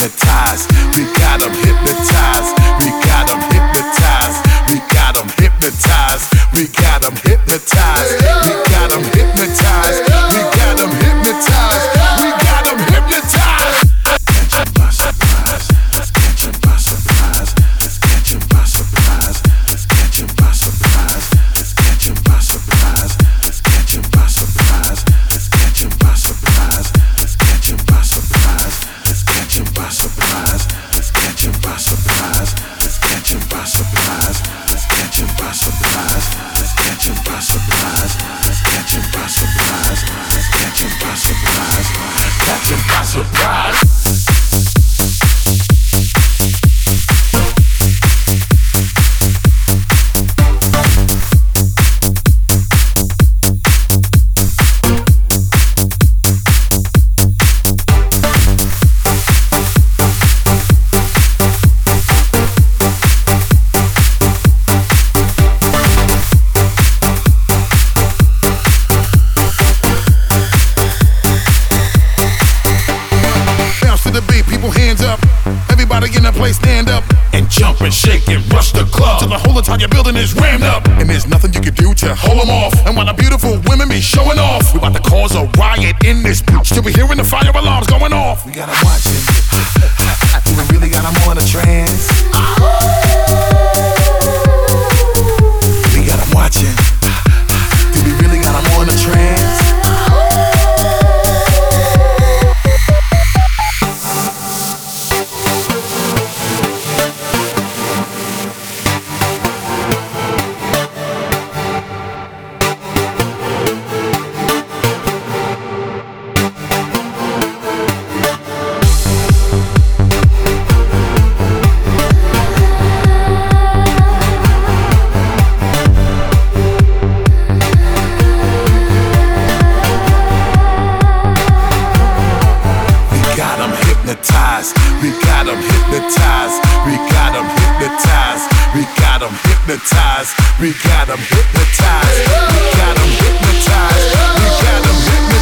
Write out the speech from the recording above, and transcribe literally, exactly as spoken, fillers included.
hypnotized. We got them hypnotized. We got them hypnotized. We got them hypnotized. We got them hypnotized. We got them hypnotized. We got them hypnotized. We got them hypnotized. Catch 'em by surprise. Let's catch 'em by surprise. Let's catch 'em by surprise. Let's catch 'em by surprise. Let's catch 'em by surprise. Let's catch 'em by surprise. Let's catch 'em by surprise. Let's catch 'em by surprise. Let's catch 'em by surprise. Let's catch 'em by surprise. Let's catch 'em by surprise. Let's catch 'em by surprise. Let's catch 'em by surprise. Let's catch 'em by surprise. Let's catch 'em by surprise. Catch 'em by surprise. Stand up and jump and shake and rush the club till the whole entire building is rammed up, and there's nothing you can do to hold them off. And while the beautiful women be showing off, we about to cause a riot in this bitch till we hearing the fire alarms going off. We got 'em watching. Do we really got 'em on a trance? We got 'em watching. Do we really got 'em on a trance? We got 'em hypnotized. We got 'em hypnotized. We got 'em hypnotized. We got 'em hypnotized. We got 'em hypnotized. We got 'em hypnotized.